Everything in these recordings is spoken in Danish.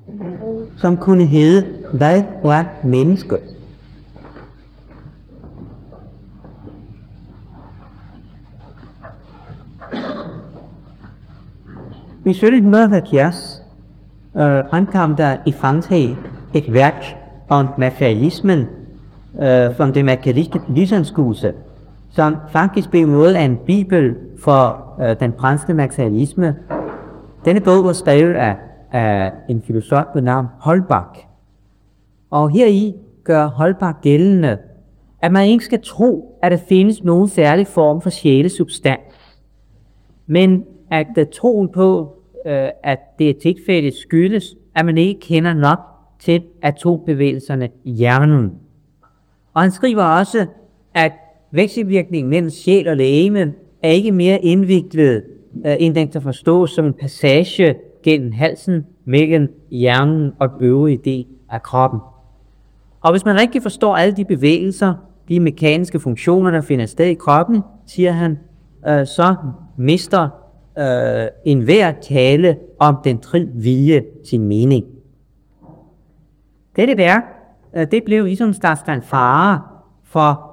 som kunne hedde, hvad var mennesket? I 1770 fremkom der i Frankrig et værk om materialismen, som det materialistiske livsanskuelse, som faktisk blev noget af en bibel for den franske materialisme. Denne bog var skrevet af en filosof ved navn Holbach. Og heri gør Holbach gældende, at man ikke skal tro, at der findes nogen særlig form for sjælesubstans, men at troen på, at det er tilfældet, skyldes, at man ikke kender nok til atombevægelserne i hjernen. Og han skriver også, at vekselvirkningen mellem sjæl og legeme er ikke mere indviklet, end den kan forstås som en passage gennem halsen mellem hjernen og den øvrige del af kroppen. Og hvis man rigtig forstår alle de bevægelser, de mekaniske funktioner, der finder sted i kroppen, siger han, så mister enhver tale om den tredje vilje sin mening. Dette værk, det blev ligesom en slags fanfare for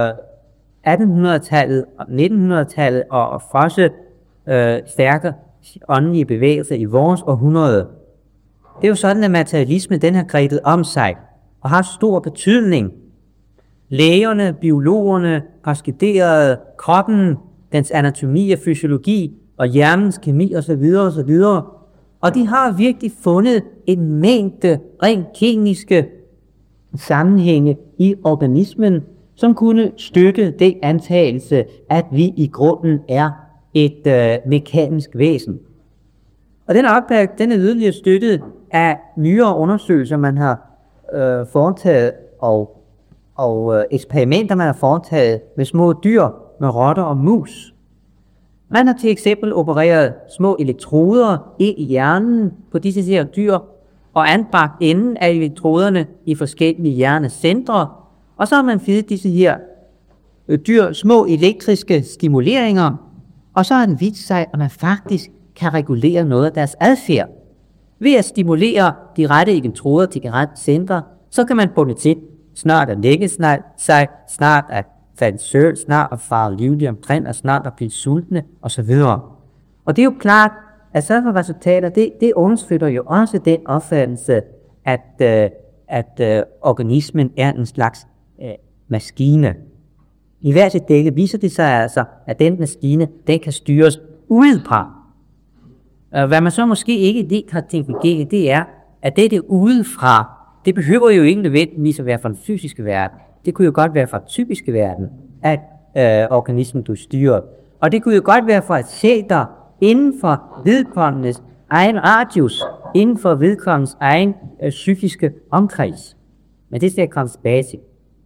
1800-tallet og 1900-tallet og også stærke åndelige bevægelser i vores århundrede. Det er jo sådan, at materialisme den har grebet om sig og har stor betydning. Lægerne, biologerne har studeret kroppen, dens anatomi og fysiologi og hjernens kemi osv. osv. Og de har virkelig fundet en mængde rent kemiske sammenhænge i organismen, som kunne støtte den antagelse, at vi i grunden er et mekanisk væsen. Og den opdagelse, den er yderligere støttet af nyere undersøgelser, man har foretaget, og eksperimenter, man har foretaget med små dyr, med rotter og mus. Man har til eksempel opereret små elektroder ind i hjernen på disse her dyr, og anbragt enden af elektroderne i forskellige hjernecentre, og så har man givet disse her dyr små elektriske stimuleringer, og så har den vist sig, at man faktisk kan regulere noget af deres adfærd. Ved at stimulere de rette elektroder til de rette centre, så kan man få det til snart at lægge sig, snart at falde søvn, snart at fare livlig omkring, og snart at blive sultne, osv. Og det er jo klart, at sådan resultater, det understøtter jo også den opfattelse, at organismen er en slags maskine. I hver sit dække viser det sig altså, at den maskine, den kan styres udefra. Hvad man så måske ikke lige kan tænke, det er, at det udefra, det behøver jo ikke nødvendigvis at være fra den fysiske verden. Det kunne jo godt være fra den psykiske verden, at organismen du styrer. Og det kunne jo godt være fra et center inden for vedkommendes egen radius, inden for vedkommendes egen psykiske omkreds. Men det skal jeg komme tilbage til.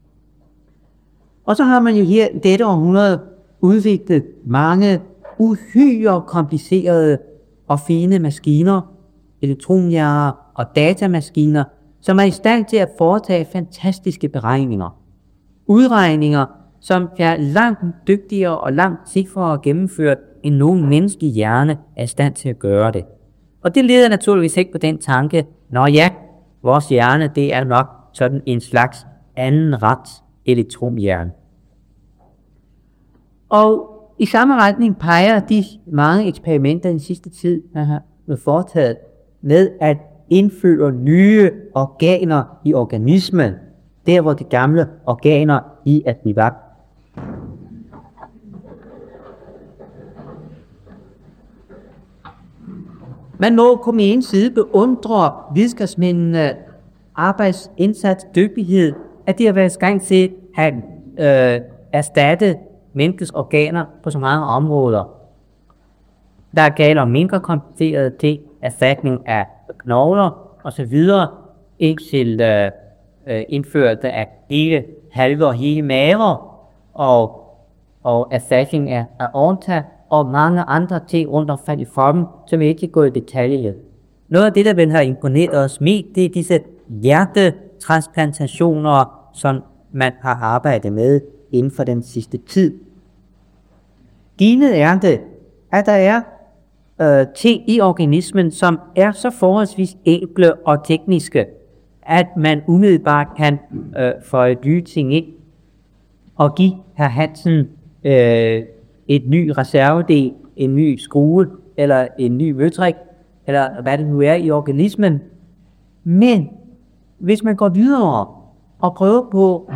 Og så har man jo her i dette århundrede udviklet mange uhyre komplicerede og fine maskiner, elektronhjerner og datamaskiner, som er i stand til at foretage fantastiske beregninger. Udregninger, som er langt dygtigere og langt sikrere gennemført, end nogen menneskelig hjerne er i stand til at gøre det. Og det leder naturligvis ikke på den tanke, nå ja, vores hjerne, det er nok sådan en slags anden ret elektronhjerne. Og i samme retning peger de mange eksperimenter den sidste tid, der har været foretaget, med at indføre nye organer i organismen, der hvor de gamle organer i at blive var. Man må på en side beundre videnskabsmændene arbejdsindsats dygtighed, at de har været i gang til at erstatte menneskets organer på så mange områder. Der er galt om mindre komplicerede ting, erstatning af knogler osv., indtil indførelse af hele halve og hele maver, og erstatning af aorta, og mange andre ting rundt omkring i kroppen, som jeg ikke kan gå i detalje. Noget af det, der vel har imponeret os mest, det er disse hjertetransplantationer, som man har arbejdet med inden for den sidste tid. Givet er det, at der er ting i organismen, som er så forholdsvis enkle og tekniske, at man umiddelbart kan føje nye ting ind og give hr. Hansen et ny reservedel, en ny skrue eller en ny møtrik, eller hvad det nu er i organismen. Men hvis man går videre og prøver på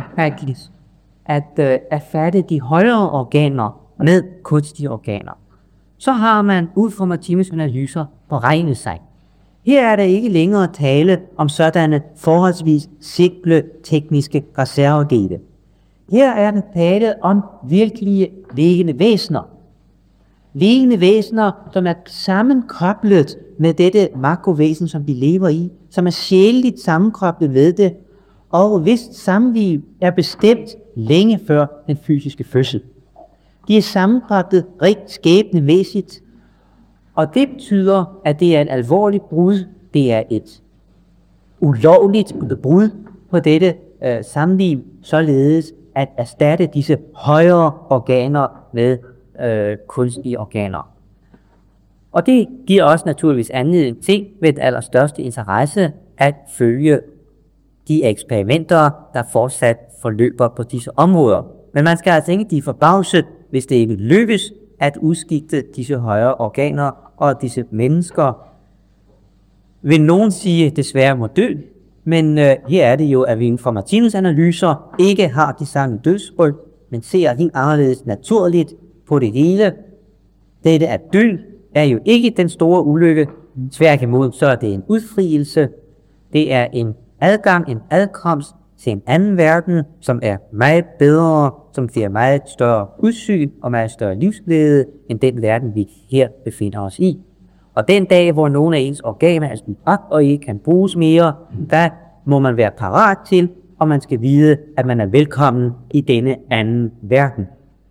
at fatte de højere organer med kunstige organer, så har man ud fra Martinus analyser beregnet sig. Her er der ikke længere tale om sådanne forholdsvis simple tekniske reservedele. Her er der tale om virkelige levende væsener. Levende væsener, som er sammenkoblet med dette makrovæsen, som de lever i, som er sjæleligt sammenkoblet med det, og hvis samliv er bestemt længe før den fysiske fødsel. De er sammenkoblet rigt skæbnemæssigt, og det betyder, at det er et alvorligt brud, det er et ulovligt brud på dette samliv, således at erstatte disse højere organer med kunstige organer. Og det giver også naturligvis anledning til ved den allerstørste interesse at følge de eksperimenter, der fortsat forløber på disse områder. Men man skal altså ikke blive forbavset, hvis det ikke lykkes at udskifte disse højere organer, og disse mennesker, vil nogen sige, desværre må dø, men her er det jo, at vi inden for Martinus analyser ikke har de samme dødsryg, men ser helt anderledes naturligt på det hele. Dette at dø er jo ikke den store ulykke, tværtimod så er det en udfrielse, det er en adgang, en adkomst til en anden verden, som er meget bedre, som giver meget større udsyn og meget større livsglæde, end den verden, vi her befinder os i. Og den dag, hvor nogle af ens organer er smidt op og ikke kan bruges mere, der må man være parat til, og man skal vide, at man er velkommen i denne anden verden.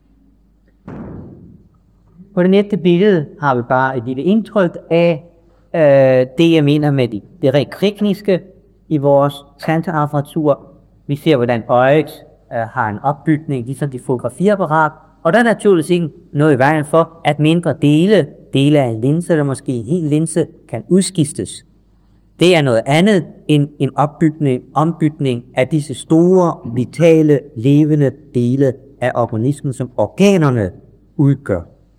På det næste billede har vi bare et lille indtryk af det, jeg mener med det rent tekniske i vores sanseapparatur. Vi ser, hvordan øjet har en opbygning, ligesom de fotografiapparat, og der er naturligvis ikke noget i vejen for, at mindre dele af en linse, eller måske en hel linse, kan udskiftes. Det er noget andet end en ombytning af disse store, vitale, levende dele af organismen, som organerne udgør.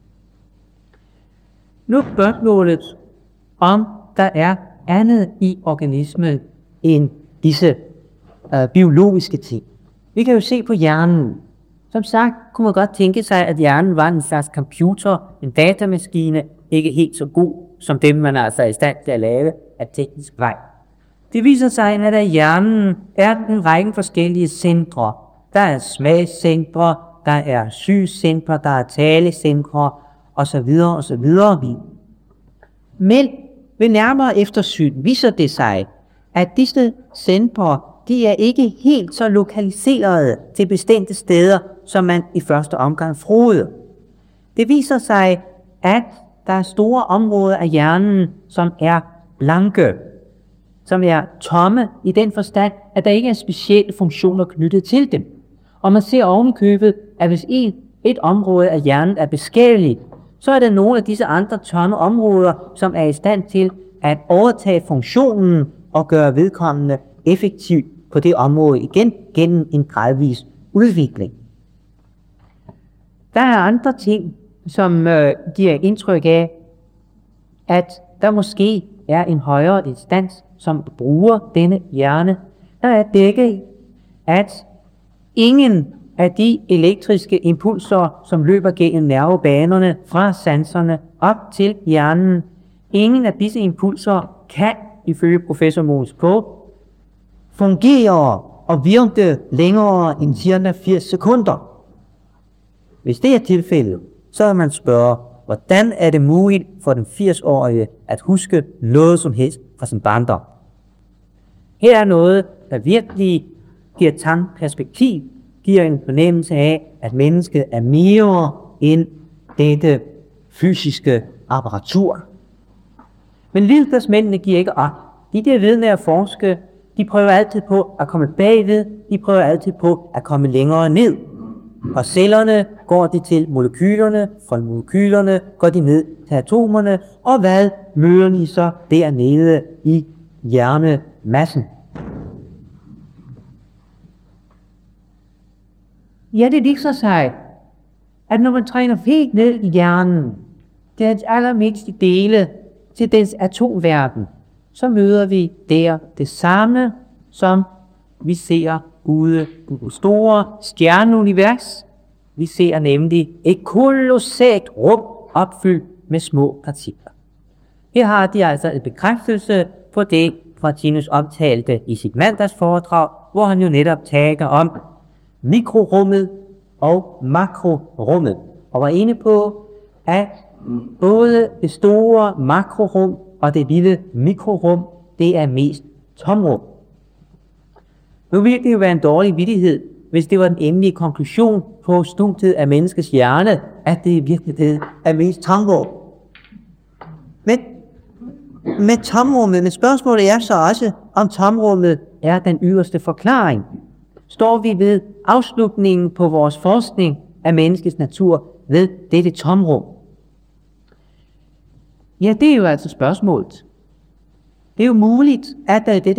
Nu er spørgsmålet, om der er andet i organismen end disse biologiske ting. Vi kan jo se på hjernen. Som sagt kunne man godt tænke sig, at hjernen var en slags computer, en datamaskine, ikke helt så god som dem, man altså er i stand til at lave af teknisk vej. Det viser sig, at der i hjernen er en række forskellige centre. Der er smagscentre, der er synscentre, der er talecentre, osv. osv. Men ved nærmere eftersyn viser det sig, at disse centre, de er ikke helt så lokaliserede til bestemte steder, som man i første omgang troede. Det viser sig, at der er store områder af hjernen, som er blanke, som er tomme i den forstand, at der ikke er specielle funktioner knyttet til dem. Og man ser ovenkøbet, at hvis et område af hjernen er beskadiget, så er der nogle af disse andre tomme områder, som er i stand til at overtage funktionen og gøre vedkommende effektiv på det område igen gennem en gradvis udvikling. Der er andre ting, som giver indtryk af, at der måske er en højere instans, som bruger denne hjerne. Der er dækket, at ingen af de elektriske impulser, som løber gennem nervebanerne fra sanserne op til hjernen, ingen af disse impulser kan, ifølge professor Mogens Krogh, fungere og virke længere end cirka 80 sekunder. Hvis det er tilfældet, så vil man spørge, hvordan er det muligt for den 80-årige at huske noget som helst fra sin barndom? Her er noget, der virkelig giver tankeperspektiv, giver en fornemmelse af, at mennesket er mere end dette fysiske apparatur. Men videnskabsmændene giver ikke op. De der ved med at forske, de prøver altid på at komme bagved, de prøver altid på at komme længere ned. Fra cellerne går de til molekylerne, fra molekylerne går de ned til atomerne, og hvad møder de så dernede i hjernemassen? Ja, det viser sig, at når man træner helt ned i hjernen, det er dens allermindste dele til dens atomverden, så møder vi der det samme, som vi ser ude i det store stjerneunivers. Vi ser nemlig et kolossalt rum opfyldt med små partikler. Her har de altså en bekræftelse på det, Martinus omtalte i sit mandagsforedrag, hvor han jo netop taler om mikrorummet og makrorummet, og var inde på, at både det store makrorum og det lille mikrorum, det er mest tomrum. Nu ville det jo være en dårlig vittighed, hvis det var den endelige konklusion på studiet af menneskets hjerne, at det i virkeligheden er mest tomrum. Men tomrummet, men spørgsmålet er så også, om tomrummet er den yderste forklaring. Står vi ved afslutningen på vores forskning af menneskets natur ved dette tomrum? Ja, det er jo altså spørgsmålet. Det er jo muligt, at dette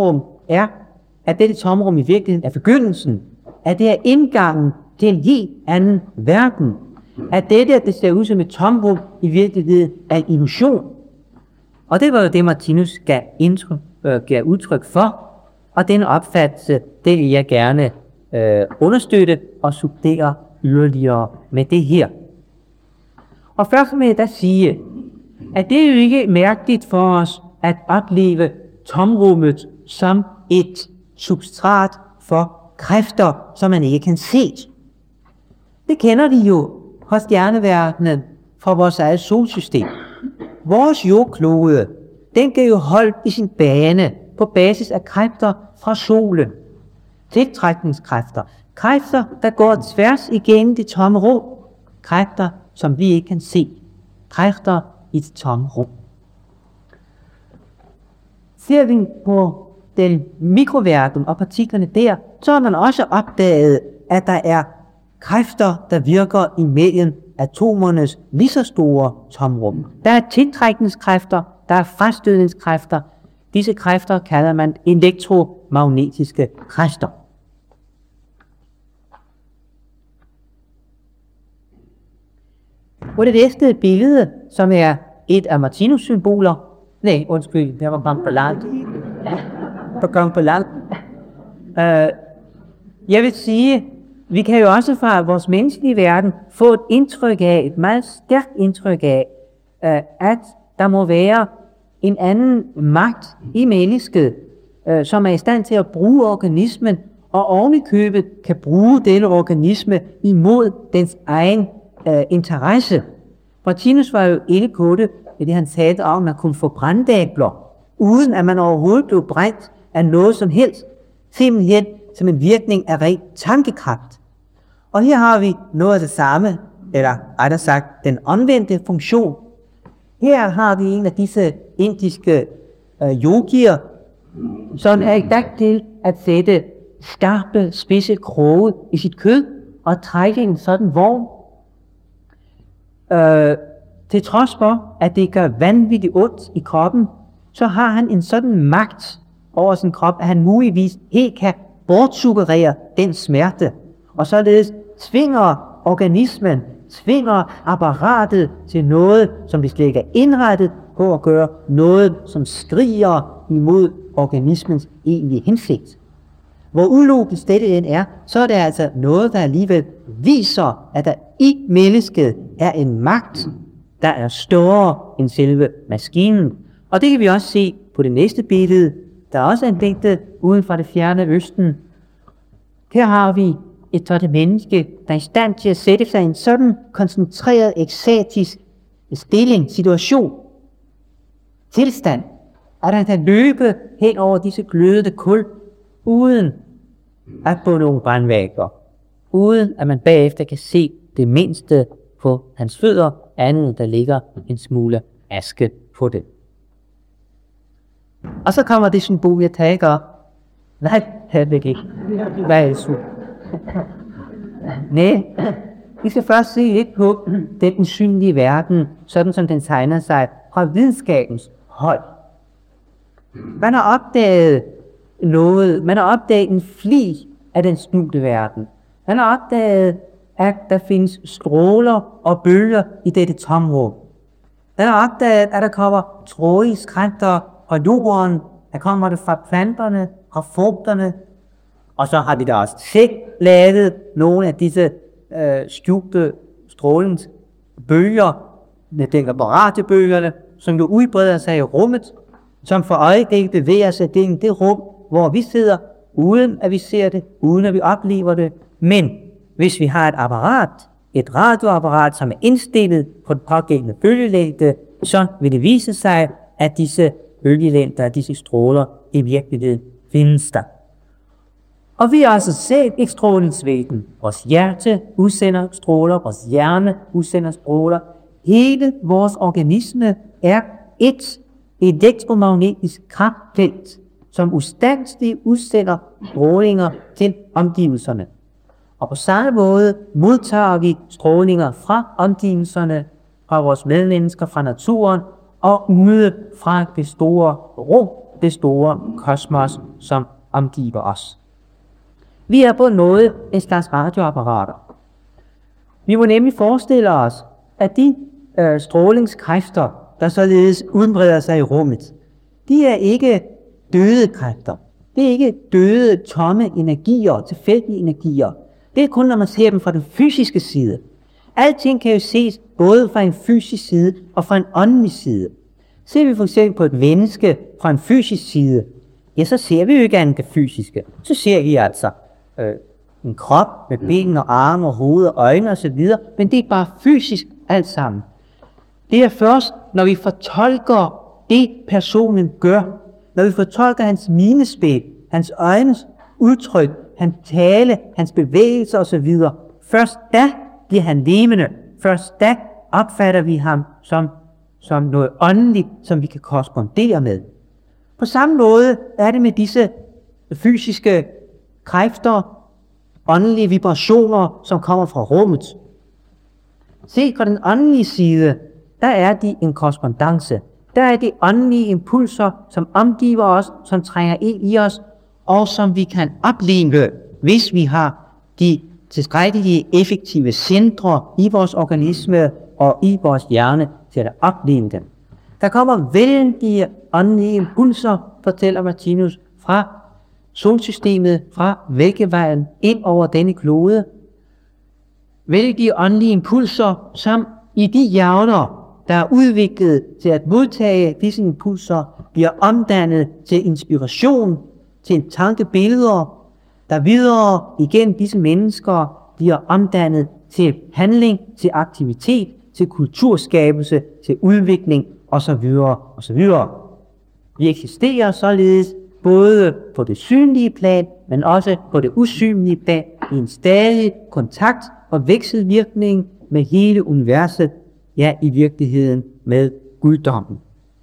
tomrum i virkeligheden er begyndelsen, at det er indgangen til en helt anden verden. At det ser ud som et tomrum, i virkeligheden er en illusion. Og det var jo det, Martinus gav udtryk for, og den opfattelse, det vil jeg gerne understøtte og supplere yderligere med det her. Og først vil jeg da sige, at det er jo ikke mærkeligt for os at opleve tomrummet som et substrat for kræfter, som man ikke kan se. Det kender de jo fra stjerneverdenen, fra vores eget solsystem. Vores jordklode, den kan jo holde i sin bane på basis af kræfter fra solen. Tiltrækningskræfter. Kræfter, der går tværs igennem det tomme rum. Kræfter, som vi ikke kan se. Kræfter i det tomme rum. Ser vi på den mikroverden og partiklerne der, så har man også opdaget, at der er kræfter, der virker imellem atomernes lige så store tomrum. Der er tiltrækningskræfter, der er frastødningskræfter. Disse kræfter kalder man elektromagnetiske kræfter. På det næste billede, som er et af Martinus symboler, det var kom på langt. Jeg vil sige, vi kan jo også fra vores menneskelige verden få et meget stærkt indtryk af, at der må være en anden magt i mennesket, som er i stand til at bruge organismen, og ovenikøbet kan bruge denne organisme imod dens egen interesse. Martinus var jo inde på det, i det han sagde om, at man kunne få brandæbler, uden at man overhovedet blev brændt af noget som helst, simpelthen som en virkning af ren tankekraft. Og her har vi noget af det samme, eller rettere sagt, den omvendte funktion. Her har vi en af disse indiske yogier, som er i gang til at sætte skarpe, spidse kroge i sit kød og trække en sådan vogn. Til trods for, at det gør vanvittigt ondt i kroppen, så har han en sådan magt over sin krop, at han muligvis helt kan bortsuggerere den smerte, og således tvinger organismen, tvinger apparatet til noget, som det slet ikke er indrettet på at gøre, noget, som skriger imod organismens egentlige hensigt. Hvor ulogisk dette end er, så er det altså noget, der alligevel viser, at der i mennesket er en magt, der er større end selve maskinen. Og det kan vi også se på det næste billede, der også er en digte uden for det fjerne østen. Her har vi et sådan menneske, der er i stand til at sætte sig i en sådan koncentreret, ekstatisk situation, tilstand, at han kan løbe hen over disse glødende kul, uden at få nogle brandvægter, uden at man bagefter kan se det mindste på hans fødder, andet der ligger en smule aske på det. Og så kommer det symbol, jeg tager. Nej, det ikke. Hvad er det så? Nej, vi skal først se lidt på den usynlige verden, sådan som den tegner sig fra videnskabens hold. Man har opdaget noget, man har opdaget en fli af den skjulte verden. Man har opdaget, at der findes stråler og bølger i dette tomrum. Man har opdaget, at der kommer troisk kræfter fra jorden, der kommer det fra planterne, fra frugterne, og så har vi da også selv lavet nogle af disse skjulte strålingsbølger, jeg tænker på radiobølgerne, som jo udbreder sig i rummet, som for øjeblikket bevæger sig i det rum, hvor vi sidder, uden at vi ser det, uden at vi oplever det. Men hvis vi har et apparat, et radioapparat, som er indstillet på den pågældende bølgelængde, så vil det vise sig, at disse bølgelængder, disse stråler i virkeligheden findes der. Og vi har altså set et strålingsvæsen. Vores hjerte udsender stråler, vores hjerne udsender stråler. Hele vores organisme er et elektromagnetisk kraftfelt, som ustandsligt udsender strålinger til omgivelserne. Og på samme måde modtager vi strålinger fra omgivelserne, fra vores medmennesker, fra naturen, og ude fra det store rum, det store kosmos, som omgiver os. Vi er på noget en slags radioapparater. Vi må nemlig forestille os, at de strålingskræfter, der således udbreder sig i rummet, de er ikke døde kræfter. Det er ikke døde, tomme energier, tilfældige energier. Det er kun, når man ser dem fra den fysiske side. Alting kan jo ses både fra en fysisk side og fra en åndelig side. Ser vi for eksempel på et menneske fra en fysisk side, ja, så ser vi jo ikke andet det fysiske. Så ser vi altså en krop med ben og arme og hoved og øjne osv., men det er bare fysisk alt sammen. Det er først, når vi fortolker det, personen gør, når vi fortolker hans minespil, hans øjnes udtryk, hans tale, hans bevægelser osv., først da bliver han levende. Først da opfatter vi ham som noget åndeligt, som vi kan korrespondere med. På samme måde er det med disse fysiske kræfter, åndelige vibrationer, som kommer fra rummet. Se fra den åndelige side, der er de en korrespondance. Der er de åndelige impulser, som omgiver os, som trænger ind i os, og som vi kan opleve, hvis vi har de tilstrækkelige effektive centre i vores organisme og i vores hjerne til at opleve dem. Der kommer vældige åndelige impulser, fortæller Martinus, fra solsystemet, fra Mælkevejen ind over denne klode. Vældige åndelige impulser, som i de hjerner, der er udviklet til at modtage disse impulser, bliver omdannet til inspiration, til tankebilleder, der videre igen disse mennesker bliver omdannet til handling, til aktivitet, til kulturskabelse, til udvikling osv. osv. Vi eksisterer således både på det synlige plan, men også på det usynlige plan, i en stadig kontakt og vekselvirkning med hele universet, ja, i virkeligheden med guddommen.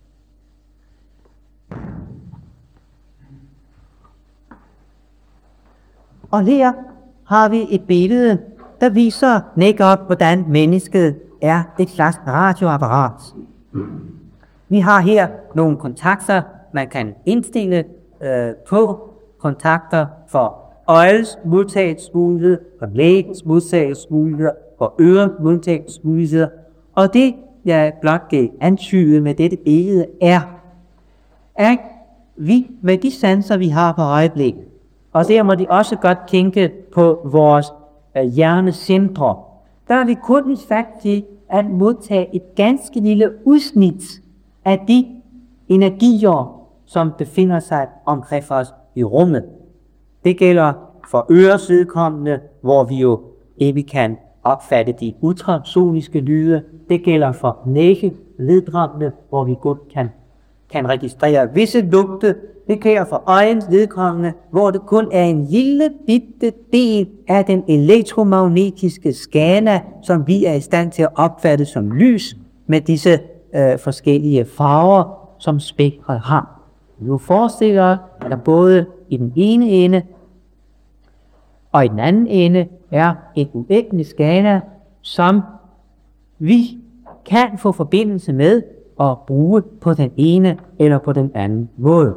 Og her har vi et billede, der viser netop, hvordan mennesket er et slags radioapparat. Vi har her nogle kontakter, man kan indstille på kontakter for øjets modtagelsesmulighed, for lægens modtagelsesmuligheder, for ørens modtagelsesmuligheder. Og det, jeg blot kan antyde med dette billede, er, at vi med de sanser, vi har på øjeblikket, og der må de også godt tænke på vores hjernecentre, der er vi kun i stand til at modtage et ganske lille udsnit af de energier, som befinder sig omkring os i rummet. Det gælder for ørers vedkommende, hvor vi jo ikke kan opfatte de ultrasoniske lyde. Det gælder for næsevedkommende, hvor vi godt kan registrere visse lugte. Det gælder for øjens vedkommende, hvor det kun er en lille bitte del af den elektromagnetiske skala, som vi er i stand til at opfatte som lys med disse forskellige farver, som spektret har. Nu forestiller jeg, at der både i den ene ende Og i den anden ende er en uendelig skala, som vi kan få forbindelse med og bruge på den ene eller på den anden måde.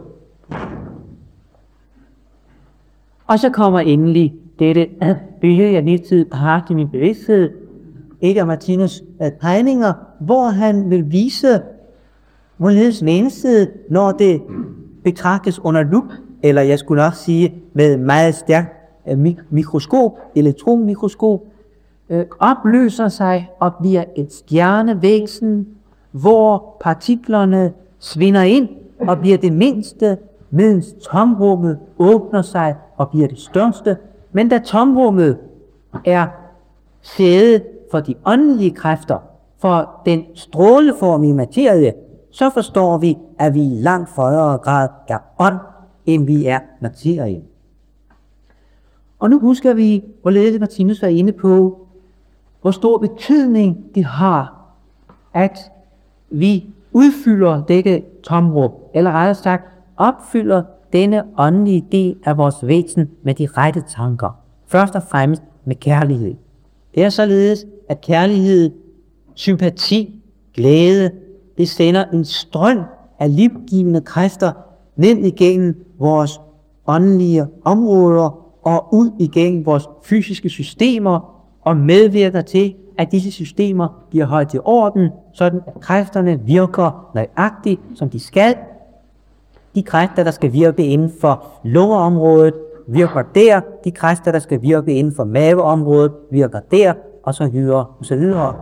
Og så kommer endelig dette billede, jeg lige tid har haft i min bevidsthed, et af Martinus tegninger, hvor han vil vise, hvorledes mennesket, når det betragtes under lup, eller jeg skulle nok sige med meget stærkt mikroskop, elektronmikroskop, opløser sig og bliver et stjernevæsen, hvor partiklerne svinder ind og bliver det mindste, mens tomrummet åbner sig og bliver det største. Men da tomrummet er sæde for de åndelige kræfter, for den stråleformige materie, så forstår vi, at vi i langt højere grad er ånd, end vi er materie. Og nu husker vi, hvorledes Martinus var inde på, hvor stor betydning det har, at vi udfylder dette tomrum, eller rettere sagt, opfylder denne åndelige del af vores væsen med de rette tanker. Først og fremmest med kærlighed. Det er således, at kærlighed, sympati, glæde, det sender en strøm af livgivende kræfter ned igennem vores åndelige områder og ud igennem vores fysiske systemer og medvirker til, at disse systemer bliver holdt i orden, sådan at kræfterne virker nøjagtigt, som de skal. De kræfter, der skal virke inden for lungeområdet, virker der. De kræfter, der skal virke inden for maveområdet, virker der, og så videre, og så videre.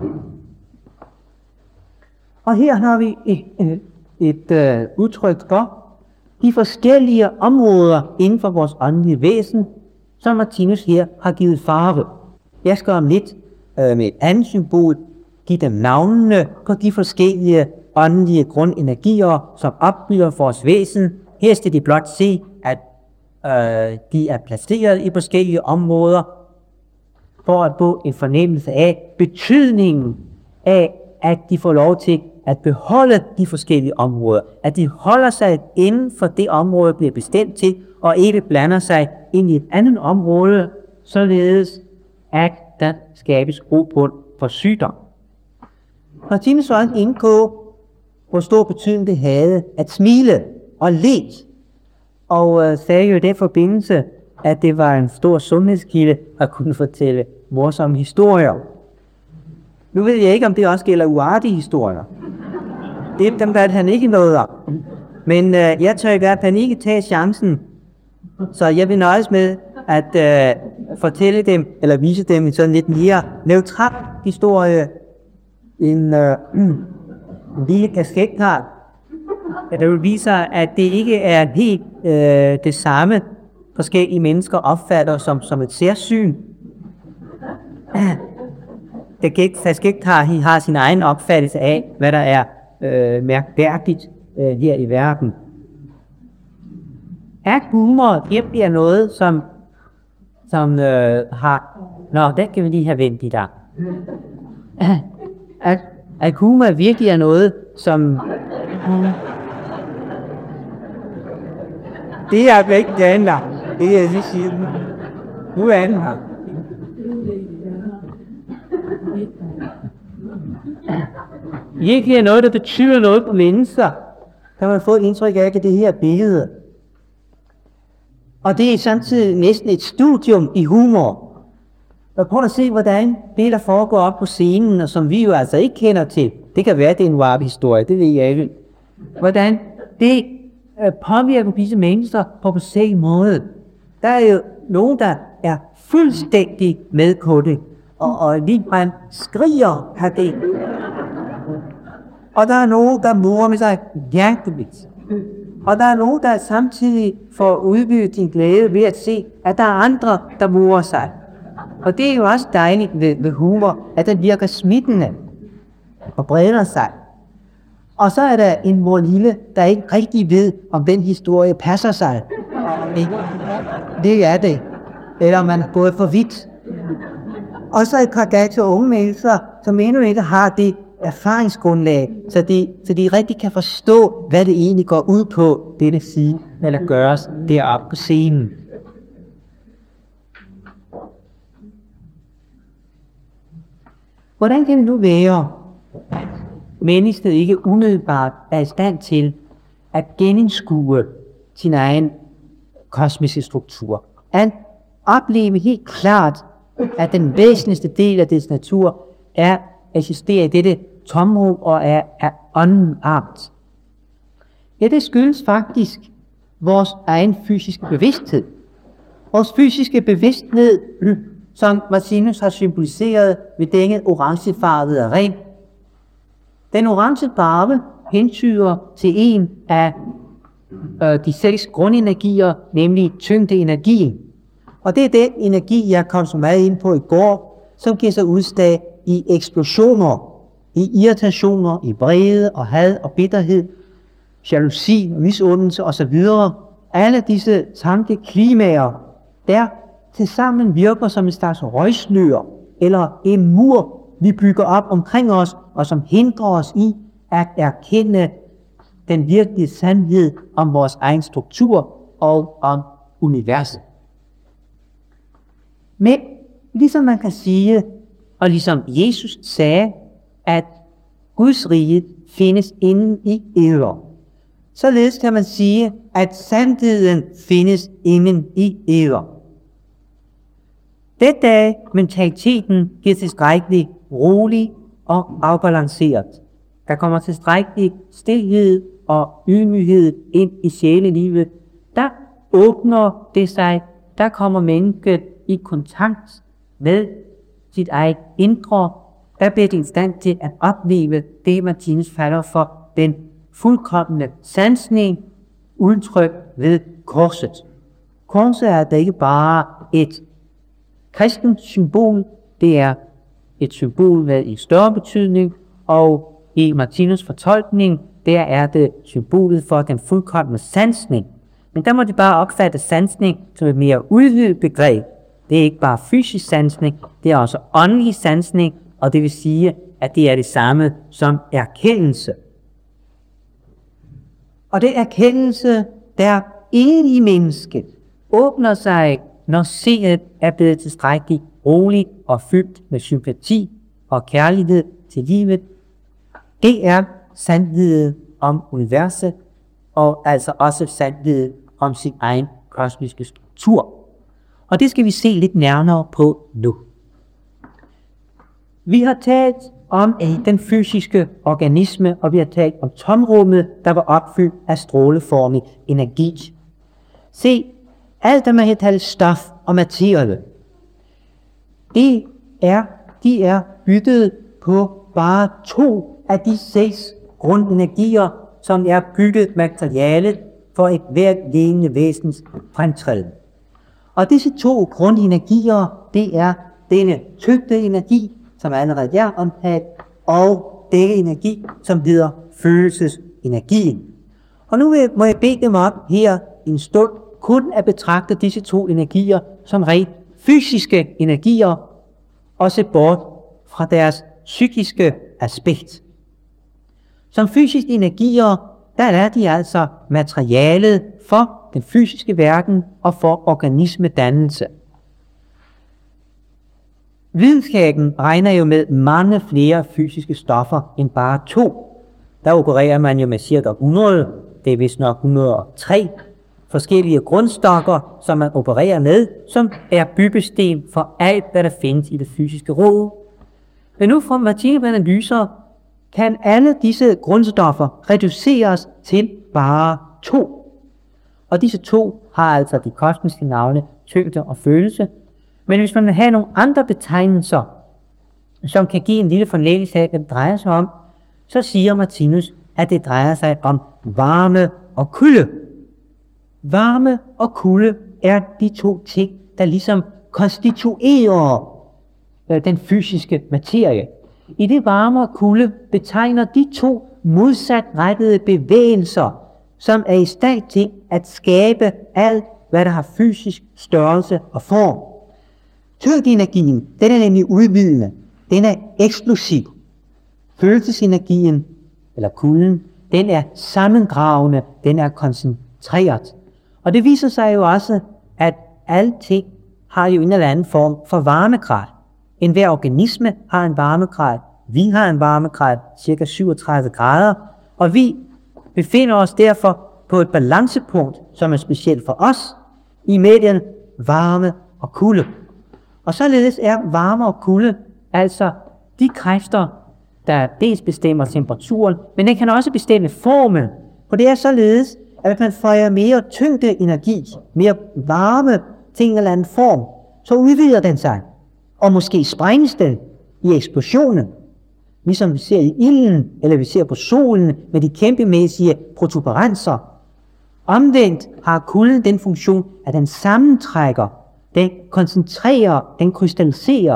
Og her har vi et udtryk for de forskellige områder inden for vores åndelige væsen, som Martinus her har givet farve. Jeg skal om lidt med et andet symbol give dem navnene på de forskellige åndelige grundenergier, som opbygger vores væsen. Her skal de blot se, at de er placeret i forskellige områder, for at få en fornemmelse af betydningen af, at de får lov til at beholde de forskellige områder. At de holder sig inden for det område, bliver bestemt til, og ikke blander sig ind i et andet område, således at der skabes grobund for sygdom. Martinus var inde på, hvor stor betydning det havde at smile og le, og sagde jo i den forbindelse, at det var en stor sundhedskilde at kunne fortælle morsomme historier. Nu ved jeg ikke, om det også gælder uartige historier. Det dem der han ikke noget om. Men jeg tør i hvert fald ikke tage chancen, så jeg vil nøjes med at fortælle dem, eller vise dem en sådan lidt mere neutral historie, en lille kasketkart, der vil vise, at det ikke er helt det samme, forskellige mennesker opfatter som et særsyn. Kasketkart har sin egen opfattelse af, hvad der er mærkværdigt her i verden. At humor bliver noget, som har... Nå, det kan vi lige have vendt i dag. At humor virkelig er noget, som... Det er ikke det andet. Det er lige sige. Nu er den her. Virkelig er noget, der betyder noget på mennesker. Kan man få et indtryk af det her billede. Og det er samtidig næsten et studium i humor. Og prøv at se, hvordan det, der foregår op på scenen, og som vi jo altså ikke kender til, det kan være, det er en Warp-historie, det ved jeg ikke. Hvordan det påvirker disse mennesker på forskellige måde. Der er jo nogen, der er fuldstændig med på det, og ligefrem skriger af det. Og der er nogen, der morer med sig hjerteligt. Og der er nogen, der samtidig får udbygget din glæde ved at se, at der er andre, der morer sig. Og det er jo også dejligt ved humor, at den virker smittende og breder sig. Og så er der en mor lille, der ikke rigtig ved, om den historie passer sig. Det er det. Eller man er gået for vidt. Og så et par til unge mennesker, som endnu ikke har det erfaringsgrundlag, så de rigtig kan forstå, hvad det egentlig går ud på, det sige, eller gøres deroppe på scenen. Hvordan kan det nu være, at mennesket ikke umiddelbart er i stand til at gennemskue sin egen kosmiske struktur? At opleve helt klart, at den væsentligste del af dets natur er at eksistere i dette tomrum og er af ånden art. Ja, det skyldes faktisk vores egen fysiske bevidsthed. Vores fysiske bevidsthed, som Martinus har symboliseret ved denne orangefarvede ring. Den orange farve hentyder til en af de 6 grundenergier, nemlig tyngdeenergien. Og det er den energi, jeg kom så meget ind på i går, som giver sig udslag i eksplosioner, i irritationer, i vrede og had og bitterhed, jalousi, misundelse osv. Alle disse tankeklimaer, der tilsammen virker som en slags røgslør eller en mur, vi bygger op omkring os, og som hindrer os i at erkende den virkelige sandhed om vores egen struktur og om universet. Men ligesom man kan sige, og ligesom Jesus sagde, at Guds rige findes inden i eder, således kan man sige, at sandheden findes inden i eder. Dette er mentaliteten giver tilstrækkelig rolig og afbalanceret. Der kommer tilstrækkelig stilhed og ydmyghed ind i sjælelivet. Der åbner det sig, der kommer mennesket i kontakt med sit eget indre. Der bliver det i stand til at opleve det, Martinus falder for den fuldkomne sansning, udtryk ved korset. Korset er da ikke bare et kristent symbol, det er et symbol med en større betydning, og i Martinus' fortolkning, der er det symbolet for den fuldkomne sansning. Men der må det bare opfatte sansning som et mere udvidet begreb. Det er ikke bare fysisk sansning, det er også åndelig sansning, og det vil sige, at det er det samme som erkendelse. Og det erkendelse, der inde i mennesket åbner sig, når sindet er blevet tilstrækkeligt roligt og fyldt med sympati og kærlighed til livet, det er sandheden om universet, og altså også sandheden om sin egen kosmiske struktur. Og det skal vi se lidt nærmere på nu. Vi har talt om den fysiske organisme, og vi har talt om tomrummet, der var opfyldt af stråleformig energi. Se, alt det man har talt stof og materie, de er bygget på bare 2 af de 6 grundenergier, som er bygget materialet for et hvert levende væsens fremtræden. Og disse 2 grundenergier, det er denne tyngdeenergi, som allerede er omtalt, og denne energi, som hedder følelsesenergien. Og nu må jeg bede dem op her en stund, kun at betragte disse 2 energier som rent fysiske energier, og se bort fra deres psykiske aspekt. Som fysiske energier, der er de altså materialet for den fysiske verden og for organismedannelse. Videnskaben regner jo med mange flere fysiske stoffer end bare 2. Der opererer man jo med ca. 100, det er vist nok 103 forskellige grundstokker, som man opererer med, som er byggesten for alt, hvad der findes i det fysiske rum. Men nu fra Martinus' analyser kan alle disse grundstoffer reduceres til bare 2. Og disse 2 har altså de kosmiske navne, tyngde og følelse. Men hvis man vil have nogle andre betegnelser, som kan give en lille fornemmelse af, hvad det drejer sig om, så siger Martinus, at det drejer sig om varme og kulde. Varme og kulde er de 2 ting, der ligesom konstituerer den fysiske materie. I det varme og kulde betegner de 2 modsatrettede bevægelser, som er i stand til at skabe alt, hvad der har fysisk størrelse og form. Tyngdeenergien, den er nemlig udvidende, den er eksplosiv. Følelsesenergien, eller kulden, den er sammendragende, den er koncentreret. Og det viser sig jo også, at alting har jo en eller anden form for varmegrad. Enhver organisme har en varmegrad. Vi har en varmegrad ca. 37 grader, og vi befinder os derfor på et balancepunkt, som er specielt for os, imellem varme og kulde. Og således er varme og kulde altså de kræfter, der dels bestemmer temperaturen, men den kan også bestemme formen. For det er således, at man får mere tyngdeenergi, mere varme til en eller anden form, så udvider den sig. Og måske sprænges den i eksplosionen, ligesom vi ser i ilden, eller vi ser på solen med de kæmpemæssige protuberanser. Omvendt har kulden den funktion, at den sammentrækker, den koncentrerer, den krystalliserer.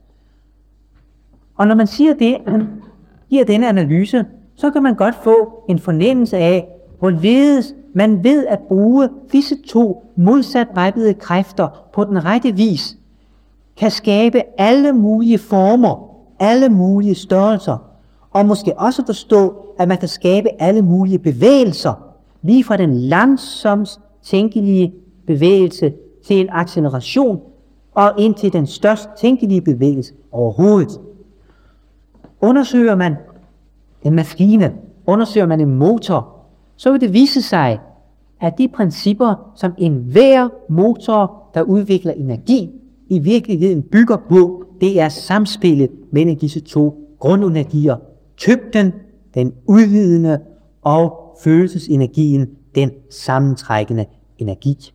Og når man siger det, giver denne analyse, så kan man godt få en fornemmelse af, hvorledes man ved at bruge disse to modsatrettede kræfter på den rette vis, kan skabe alle mulige former, alle mulige størrelser, og måske også forstå, at man kan skabe alle mulige bevægelser, lige fra den langsomst tænkelige bevægelse til en acceleration, og ind til den størst tænkelige bevægelse overhovedet. Undersøger man en maskine, undersøger man en motor, så vil det vise sig, at de principper, som enhver motor, der udvikler energi, i virkeligheden bygger på, det er samspillet mellem disse to grundenergier. Tyngden, den udvidende, og følelsesenergien, den sammentrækkende energi.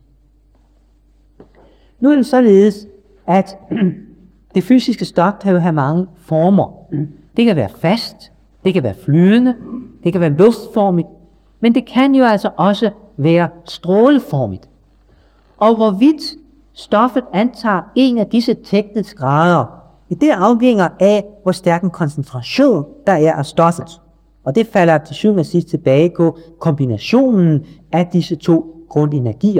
Nu er det således, at det fysiske stof kan jo have mange former. Det kan være fast, det kan være flydende, det kan være luftformigt, men det kan jo altså også være stråleformigt. Og hvorvidt stoffet antager en af disse tekniske grader, det afhænger af, hvor stærk en koncentration der er af stoffet. Og det falder til syvende og sidst tilbage på kombinationen af disse to grundenergier.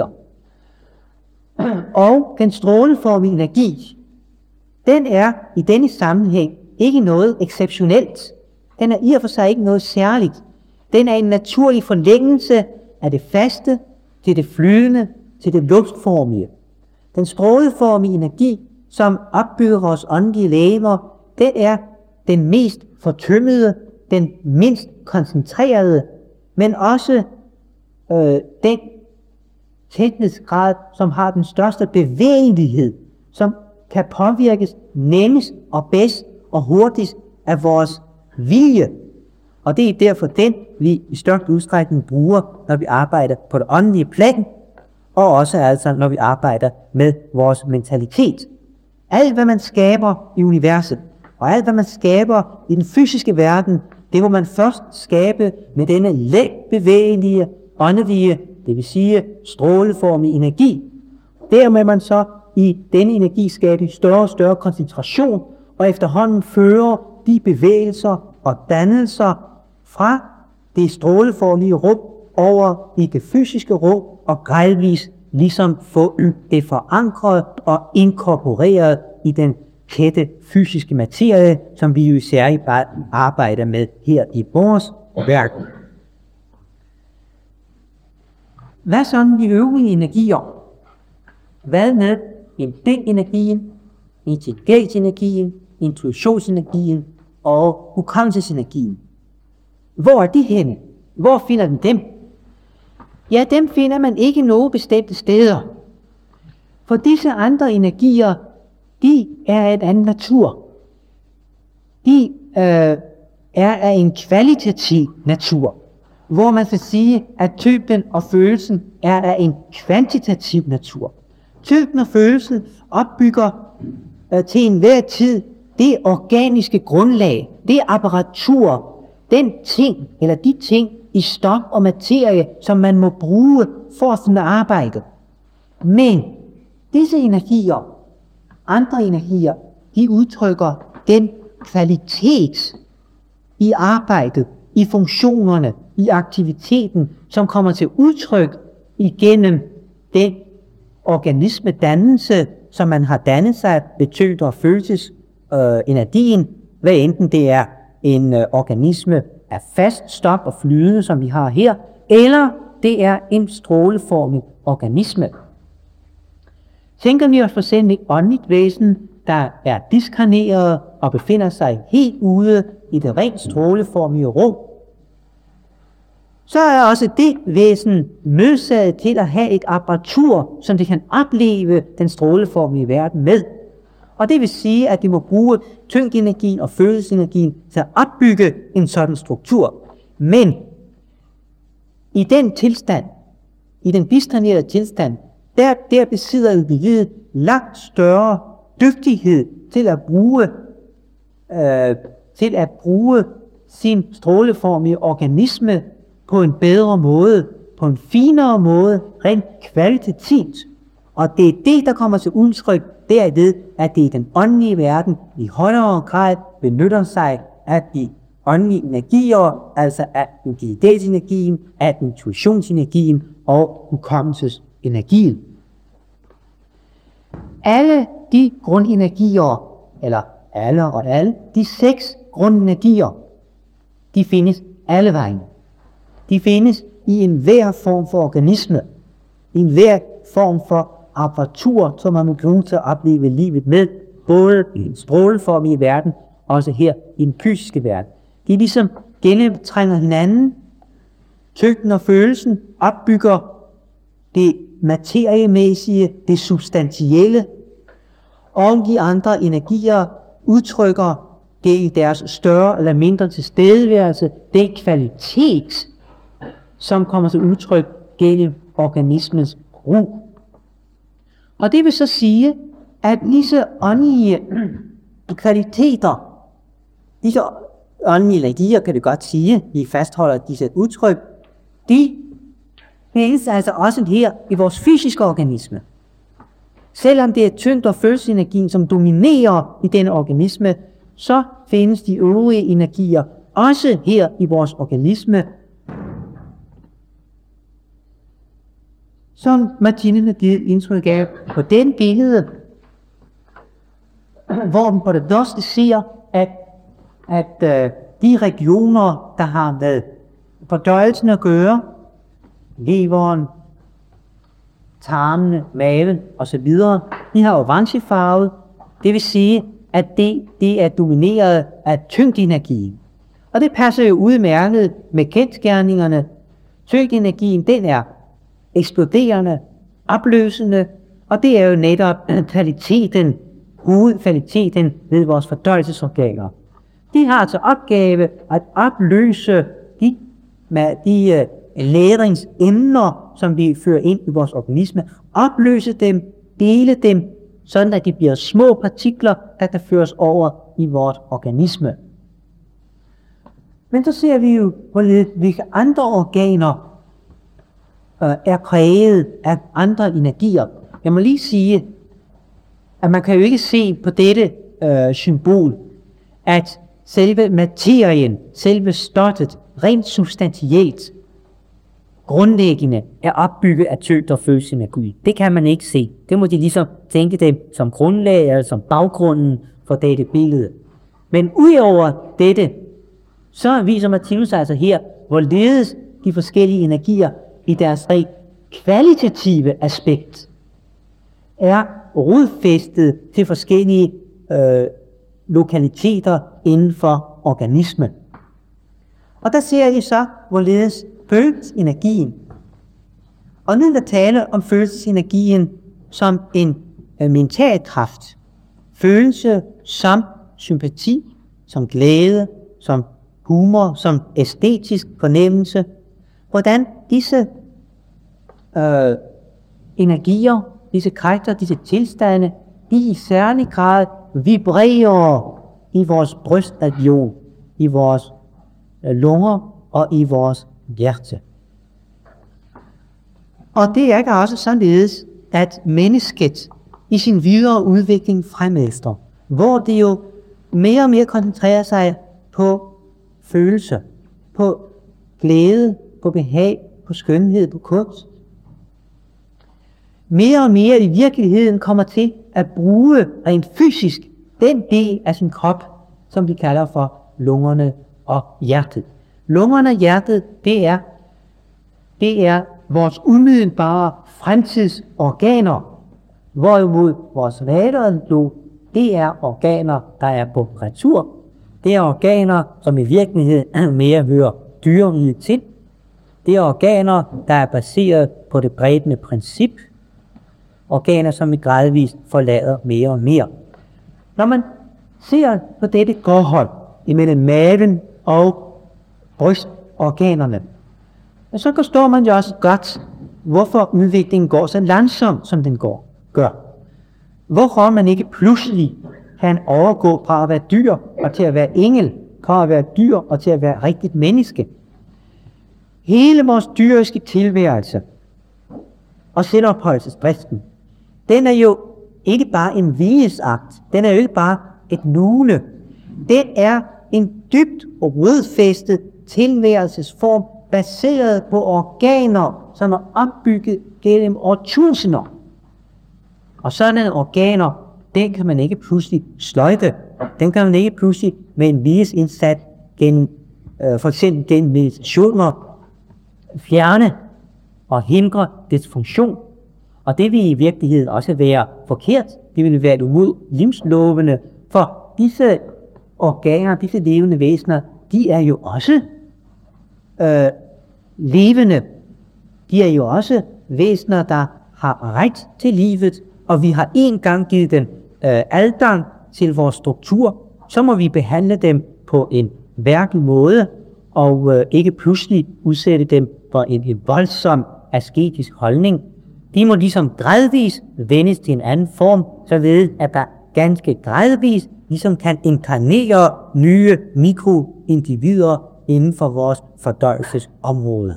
Og den stråleformige energi, den er i denne sammenhæng ikke noget exceptionelt. Den er i og for sig ikke noget særligt. Den er en naturlig forlængelse af det faste til det flydende til det luftformige. Den stråleformige energi, som opbygger vores åndelige legemer, den er den mest fortømmede, den mindst koncentrerede, men også den teknisk grad, som har den største bevægelighed, som kan påvirkes nemmest og bedst og hurtigst af vores vilje. Og det er derfor den, vi i størst udstrækning bruger, når vi arbejder på det åndelige plan, og også altså, når vi arbejder med vores mentalitet. Alt, hvad man skaber i universet, og alt, hvad man skaber i den fysiske verden, det må man først skabe med denne let bevægelige, åndelige, det vil sige stråleformige energi. Dermed man så i denne energi skabe større og større koncentration, og efterhånden fører de bevægelser og dannelser fra det stråleformige rum over i det fysiske rum, og gradvist ligesom få det forankret og inkorporeret i den tætte fysiske materie, som vi jo især arbejder med her i vores verden. Hvad så med de øvrige energier? Hvad med energien, intelligensenergien, intuitionsenergien og hukommelsesenergien? Hvor er de henne? Hvor finder den dem? Ja, dem finder man ikke nogen bestemte steder. For disse andre energier, de er af en anden natur. De er af en kvalitativ natur, hvor man skal sige, at typen og følelsen er af en kvantitativ natur. Typen og følelsen opbygger til enhver tid det organiske grundlag, det apparatur, den ting eller de ting i stof og materie, som man må bruge for at finde arbejde. Men disse energier, andre energier, de udtrykker den kvalitet i arbejdet, i funktionerne, i aktiviteten, som kommer til udtryk igennem den organismedannelse, som man har dannet sig ved tyngde- og følelsesenergien, hvad enten det er en organisme af fast stof og flyde, som vi har her, eller det er en stråleformig organisme. Tænker vi os for eksempel et åndeligt væsen, der er diskarneret og befinder sig helt ude i det rent stråleformige rum, så er også det væsen nødsaget til at have et apparatur, som det kan opleve den stråleformige verden med. Og det vil sige, at det må bruge tyngdenergien og følelsesenergien til at opbygge en sådan struktur. Men i den tilstand, i den diskarnerede tilstand, der besidder individet langt større dygtighed til at bruge sin stråleformige organisme på en bedre måde, på en finere måde, rent kvalitativt. Og det er det, der kommer til udtryk derved, at det i den åndelige verden i højere grad benytter sig af de åndelige energier, altså af intelligensenergien, af intuitionsenergien og hukommelsesenergien. Alle de grundenergier, eller alle de 6 grundenergier, de findes alle vegne. De findes i enhver form for organisme, i enhver form for apparatur, som man må bruge til at opleve livet med, både i den stråleformige verden, og også her i den fysiske verden. De ligesom gennemtrænger hinanden. Tyngden og følelsen opbygger det materiemæssige, det substantielle, og de andre energier udtrykker det i deres større eller mindre tilstedeværelse, den kvalitet, som kommer til udtryk gennem organismens brug. Og det vil så sige, at disse åndelige kvaliteter, disse åndelige energier, kan du godt sige, vi fastholder disse udtryk, de findes altså også her i vores fysiske organisme. Selvom det er tyngd- og følelsesenergien, som dominerer i denne organisme, så findes de øvrige energier også her i vores organisme, som Martine har givet indtryk af på den billede, hvor man på det første ser, at de regioner, der har med fordøjelsen at gøre, leveren, tarmene, maven osv., de har orange farve. Det vil sige, at det er domineret af tyngdenergien. Og det passer jo udmærket med kendsgerningerne. Tyngdenergien, den er eksploderende, opløsende, og det er jo netop kvaliteten, hovedkvaliteten ved vores fordøjelsesorganer. De har altså opgave at opløse de læringsemner, som vi fører ind i vores organisme, opløse dem, dele dem, sådan at de bliver små partikler, der kan føres over i vores organisme. Men så ser vi jo, hvilke andre organer er præget af andre energier. Jeg må lige sige, at man kan jo ikke se på dette symbol, at selve materien, selve stoftet, rent substantielt, grundlæggende er opbygget af tyngde og følelsesenergi. Det kan man ikke se. Det må de ligesom tænke dem som grundlag, eller som baggrunden for dette billede. Men udover dette, så viser Martinus altså her, hvorledes de forskellige energier i deres rent kvalitative aspekt er rodfæstet til forskellige lokaliteter inden for organismen. Og der ser I så, hvorledes følelsesenergien, og nu der tale om følelsesenergien som en mental kraft, følelse som sympati, som glæde, som humor, som æstetisk fornemmelse, hvordan disse energier, disse kræfter, disse tilstande, de i særlig grad vibrerer i vores brystregion, i vores lunger og i vores hjerte. Og det er også således, at mennesket i sin videre udvikling fremefter, hvor det jo mere og mere koncentrerer sig på følelse, på glæde, på behag, på skønhed, på kunst, mere og mere i virkeligheden kommer til at bruge rent fysisk den del af sin krop, som vi kalder for lungerne og hjertet. Lungerne og hjertet, det er vores umiddelbare fremtidsorganer, hvorimod vores vater og blod, det er organer, der er på retur. Det er organer, som i virkeligheden mere hører dyreriget til. Det er organer, der er baseret på det bredende princip. Organer, som vi gradvist forlader mere og mere. Når man ser på dette forhold imellem maven og brystorganerne, så forstår man jo også godt, hvorfor udviklingen går så langsomt, som den gør. Hvorfor man ikke pludselig kan overgå fra at være dyr og til at være engel, fra at være dyr og til at være rigtigt menneske. Hele vores dyriske tilværelse og selvophøjelsesdriften, den er jo ikke bare en viljesakt, den er jo ikke bare et lune. Den er en dybt rodfæstet tilværelsesform, baseret på organer, som er opbygget gennem årtusinder. Og sådanne organer, den kan man ikke pludselig sløjfe. Den kan man ikke pludselig med en viljesindsats gennem for eksempel gennem meditationer fjerne og hindre dets funktion. Og det vil i virkeligheden også være forkert. Det vil være imod livslovene, for disse organer, disse levende væsener, de er jo også levende. De er jo også væsener, der har ret til livet, og vi har en gang givet dem adgang til vores struktur, så må vi behandle dem på en værdig måde, og ikke pludselig udsætte dem for en voldsom asketisk holdning. De må ligesom gradvist vendes til en anden form, så ved at der ganske gradvist ligesom kan inkarnere nye mikroindivider inden for vores fordøjelsesområde.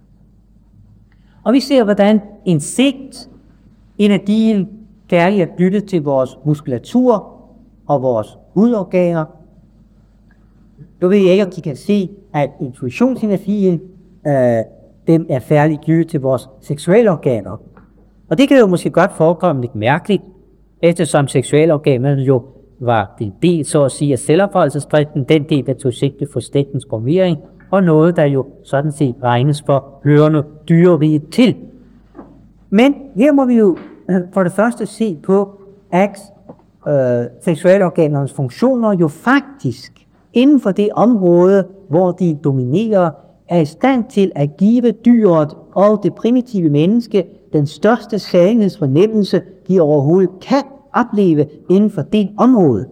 Og vi ser, hvordan insekt, energien, kærligt er knyttet til vores muskulatur og vores hudorganer. Nu ved jeg ikke, om I kan se, at intuitionsenergien, den er færdig knyttet til vores seksuelle organer. Og det kan jo måske godt forekomme lidt mærkeligt, eftersom seksuelle organer jo var den del, så at sige, af selvophøjelsesdriften, den del, der tog sigte for slægtens formering, og noget, der jo sådan set regnes for hørende dyreriget til. Men her må vi jo for det første se på, at seksualorganernes funktioner jo faktisk inden for det område, hvor de dominerer, er i stand til at give dyret og det primitive menneske den største salighedsfornemmelse, de overhovedet kan opleve inden for det område.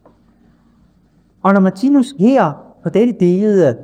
Og når Martinus her på dette billede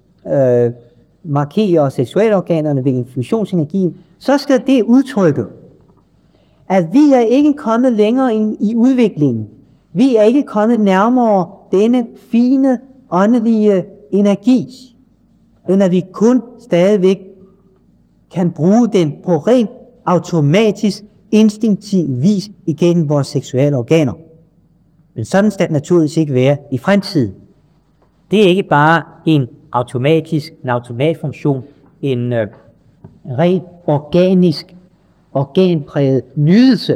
markerer seksualorganerne ved infusionsenergien, så skal det udtrykke, at vi er ikke kommet længere ind i udviklingen. Vi er ikke kommet nærmere denne fine, åndelige energi, end at vi kun stadigvæk kan bruge den på rent automatisk, instinktiv vis igennem vores seksuelle organer. Men sådan skal det naturligvis ikke være i fremtiden. Det er ikke bare en automatfunktion, en rent organisk, organpræget nydelse.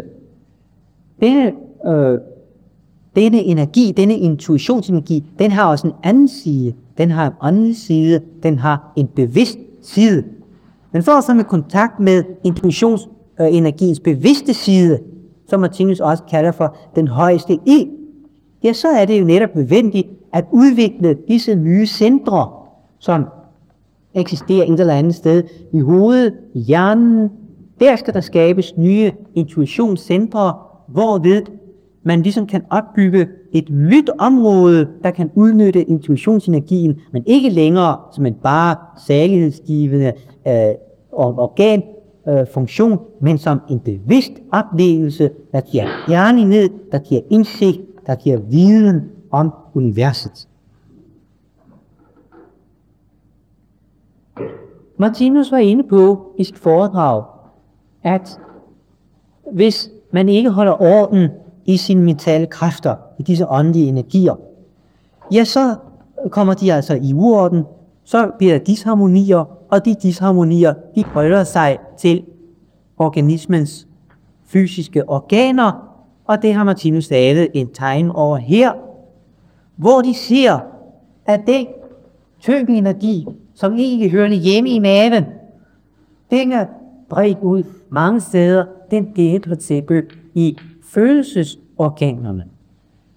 Denne energi, denne intuitionsenergi, den har også en anden side. Den har en anden side, den har en bevidst side. Men for at komme i kontakt med intuitionsenergiens bevidste side, som Martinus også kalder for den højeste ild, ja, så er det jo netop nødvendigt at udvikle disse nye centre, som eksisterer et eller andet sted i hovedet, i hjernen. Der skal der skabes nye intuitionscentre, hvorved man ligesom kan opbygge et nyt område, der kan udnytte intuitionsenergien, men ikke længere som en bare salighedsgivende organfunktion, men som en bevidst oplevelse, der giver kærlighed, der giver indsigt, der giver viden om universet. Martinus var inde på i sit foredrag, at hvis man ikke holder orden i sine mentale kræfter, i disse åndelige energier, ja, så kommer de altså i uorden, så bliver der disharmonier, og de disharmonier, de holder sig til organismens fysiske organer, og det har Martinus lavet en tegn over her, hvor de ser, at den tyngdeenergi, som ikke hører hjemme i maven, den er bredt ud mange steder. Den bliver for eksempel i følelsesorganerne.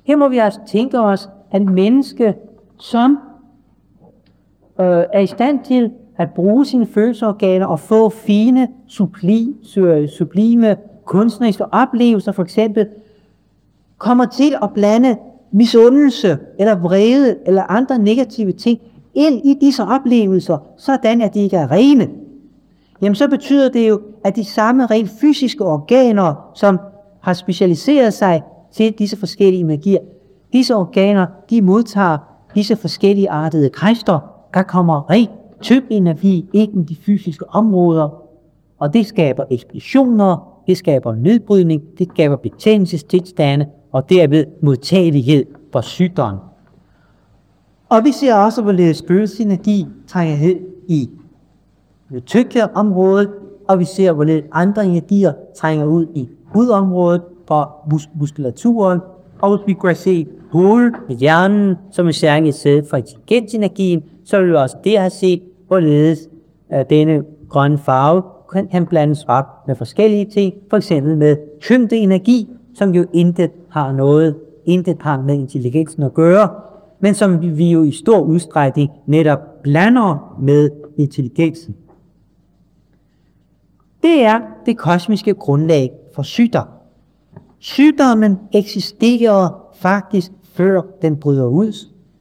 Her må vi altså tænke os, at menneske, som er i stand til at bruge sine følelsesorganer og få fine, sublime kunstneriske oplevelser, for eksempel, kommer til at blande misundelse eller vrede eller andre negative ting ind i disse oplevelser, sådan at de ikke er rene. Jamen så betyder det jo, at de samme rent fysiske organer, som har specialiseret sig til disse forskellige magier, disse organer, de modtager disse forskellige artede kræfter, der kommer rent tyk energi ind i de fysiske områder, og det skaber eksplosioner, det skaber nedbrydning, det skaber betændelsestilstande, og derved modtagelighed for sygdom. Og vi ser også, hvorledes spøgelserne de trænger ned i det tykke område, og vi ser, hvorledes andre energier trænger ud i hudområdet for muskulaturen, og hvis vi kan se hovedet med hjernen, som er særligt sted for intelligensenergien, så vil vi også der have set, hvorledes denne grønne farve kan blandes op med forskellige ting, for eksempel med tyngdeenergi, som jo intet har med intelligensen at gøre, men som vi jo i stor udstrækning netop blander med intelligensen. Det er det kosmiske grundlag for sygdom. Sygdommen eksisterer faktisk før den bryder ud.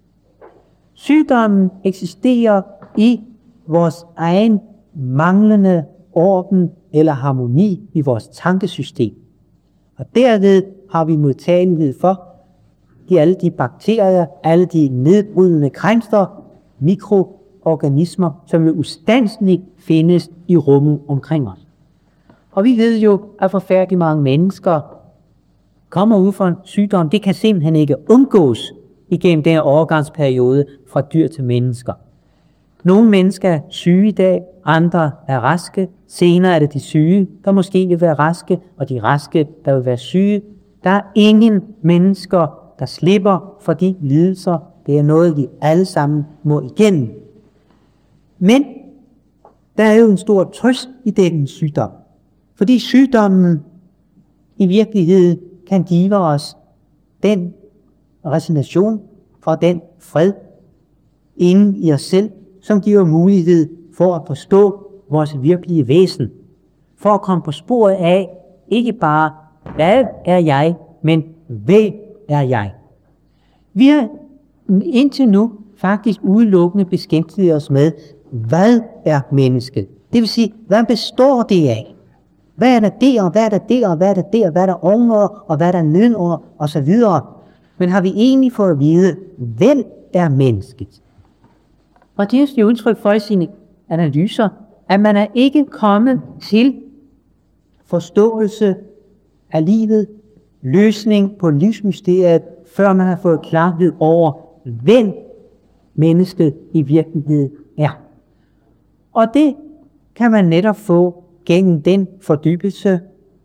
Sygdommen eksisterer i vores egen manglende orden eller harmoni i vores tankesystem. Og derved har vi modtagelighed for alle de bakterier, alle de nedbrydende kræfter, mikroorganismer, som jo ustandsligt findes i rummet omkring os. Og vi ved jo, at forfærdeligt mange mennesker kommer ud for en sygdom. Det kan simpelthen ikke undgås igennem den overgangsperiode fra dyr til mennesker. Nogle mennesker er syge i dag, andre er raske. Senere er det de syge, der måske vil være raske, og de raske, der vil være syge. Der er ingen mennesker, der slipper for de lidelser. Det er noget, vi alle sammen må igennem. Men der er jo en stor trøst i denne sygdom. Fordi sygdommen i virkeligheden kan give os den resignation fra den fred inden i os selv, som giver mulighed for at forstå vores virkelige væsen. For at komme på sporet af, ikke bare, hvad er jeg, men hvem er jeg? Vi har indtil nu faktisk udelukkende beskæftiget os med, hvad er mennesket? Det vil sige, hvad består det af? Hvad er der der, og hvad er der der, og hvad er der der, hvad er der ovenover, og hvad er der nedenover, og så videre. Men har vi egentlig fået at vide, hvem er mennesket? Og det er jo udtryk for i sine analyser, at man er ikke kommet til forståelse af livet, løsning på livsmysteriet, før man har fået klarhed over, hvem mennesket i virkeligheden er. Og det kan man netop få gennem den fordybelse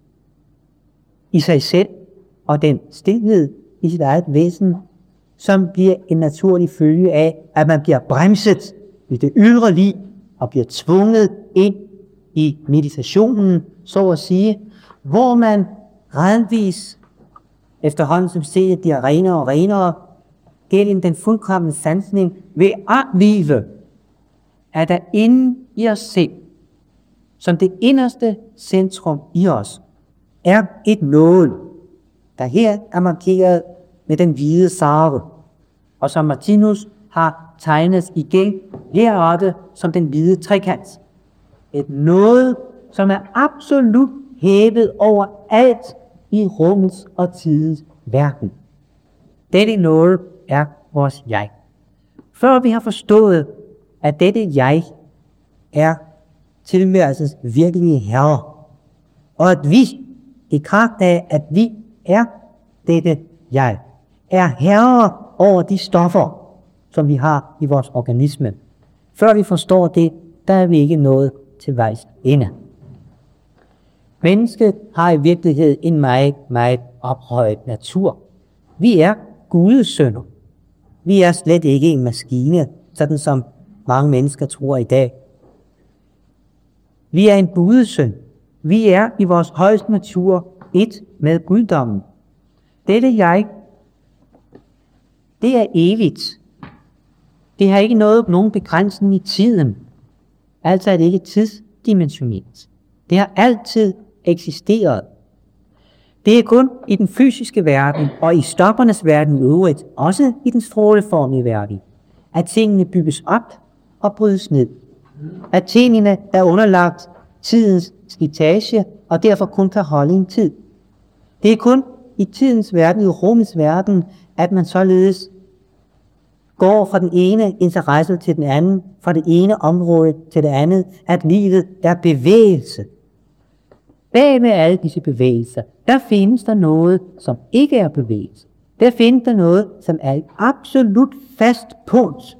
i sig selv og den stilhed i sit eget væsen, som bliver en naturlig følge af, at man bliver bremset i det ydre liv og bliver tvunget ind i meditationen, så at sige, hvor man gradvis efterhånden som stedet bliver renere og renere, gennem den fuldkomne sansning ved at vide, at der inde i os selv, som det inderste centrum i os, er et nål, der her er markeret med den hvide sarve, og som Martinus har tegnet igen heroppe som den hvide trekant. Et nål, som er absolut hævet over alt i rummets og tidens verden. Dette nål er vores jeg. Før vi har forstået, at dette jeg er tilværelsens virkelige herre, og at vi, i kraft af, at vi er dette jeg, er herre over de stoffer, som vi har i vores organisme. Før vi forstår det, der er vi ikke nået til vejs ende. Mennesket har i virkeligheden en meget, meget ophøjet natur. Vi er Guds sønner. Vi er slet ikke en maskine, sådan som mange mennesker tror i dag. Vi er en budesøn. Vi er i vores højeste natur et med guddommen. Dette jeg det er evigt. Det har ikke nogen begrænsning i tiden. Altså er det ikke tidsdimensionelt. Det har altid eksisteret. Det er kun i den fysiske verden og i stoffernes verden i øvrigt, også i den stråleformige verden, at tingene bygges op og brydes ned. At tingene er underlagt tidens slitage og derfor kun kan holde en tid. Det er kun i tidens verden, i rummets verden, at man således går fra den ene interesse til den anden, fra det ene område til det andet, at livet er bevægelse. Bag med alle disse bevægelser, der findes der noget, som ikke er bevægelse. Der findes der noget, som er et absolut fast punkt.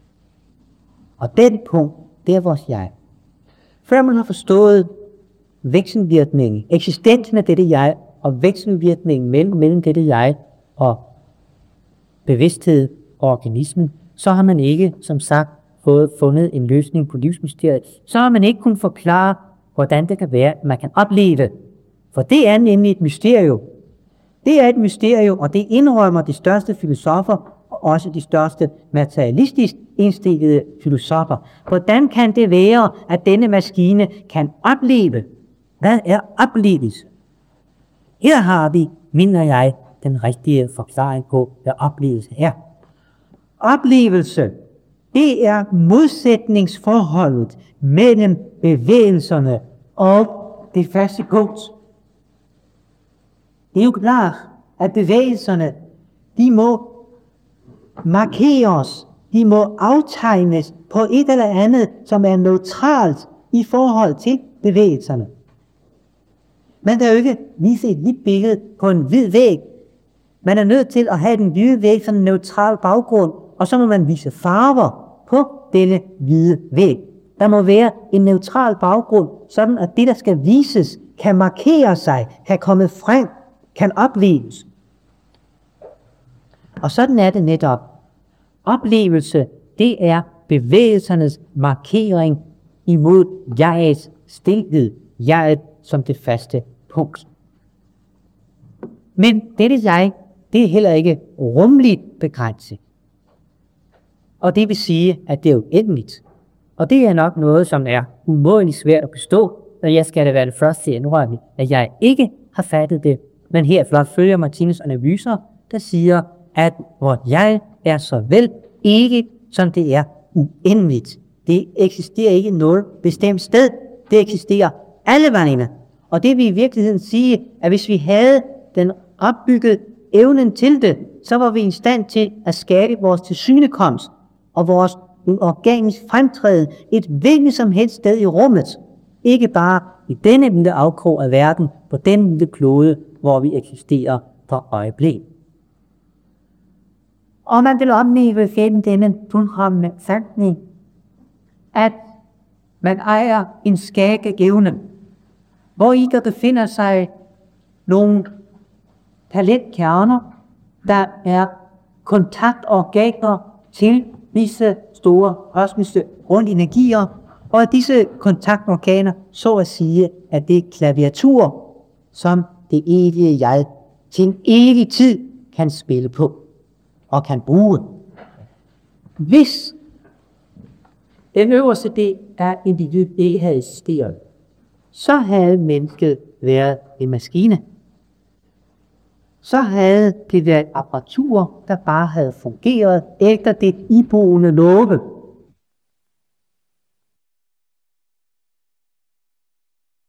Og den punkt, det er vores jeg. Før man har forstået vekselvirkningen, eksistensen af dette jeg, og vekselvirkningen mellem dette jeg og bevidsthed og organismen, så har man ikke, som sagt, fundet en løsning på livsmysteriet. Så har man ikke kunnet forklare, hvordan det kan være, at man kan opleve. For det er nemlig et mysterium. Det er et mysterium, og det indrømmer de største filosofer, og også de største materialistisk indstillede filosofer. Hvordan kan det være, at denne maskine kan opleve? Hvad er oplevelse? Her har vi, mener jeg, den rigtige forklaring på, hvad oplevelse er. Oplevelse, det er modsætningsforholdet mellem bevægelserne og det faste punkt. Det er jo klart, at bevægelserne, de må markeres, de må aftegnes på et eller andet, som er neutralt i forhold til bevægelserne. Man kan jo ikke vise et hvidt billede på en hvid væg. Man er nødt til at have den hvide væg som en neutral baggrund, og så må man vise farver på denne hvide væg. Der må være en neutral baggrund, sådan at det, der skal vises, kan markere sig, kan komme frem, kan opleves. Og sådan er det netop. Oplevelse, det er bevægelsernes markering imod jegets stilhed, jeget som det faste punkt. Men dette jeg, det er heller ikke rumligt begrænset. Og det vil sige, at det er uendeligt. Og det er nok noget, som er umådeligt svært at forstå, og jeg skal da være det første til at indrømme, at jeg ikke har fattet det. Men her flot følger Martinus analyser, der siger, at vort jeg er så vel ikke, som det er uendeligt. Det eksisterer ikke noget bestemt sted. Det eksisterer alle vegne. Og det vil i virkeligheden sige, at hvis vi havde den opbygget evnen til det, så var vi i stand til at skabe vores tilsynekomst og vores organisk fremtræden et hvilket som helst sted i rummet. Ikke bare i denne lille afkrog af verden, på den lille klode, hvor vi eksisterer for øjeblik. Og man vil opleve gennem denne fuldkommende sandhed, at man ejer en skæggeevne, hvor i der befinder sig nogle talentkerner, der er kontaktorganer til disse store kosmiske grundenergier, og at disse kontaktorganer, så at sige, at det er klaviatur, som det evige jeg til en evig tid kan spille på og kan bruge. Hvis den øverste del af individet havde eksisteret, så havde mennesket været en maskine. Så havde det været apparatur, der bare havde fungeret efter det iboende love.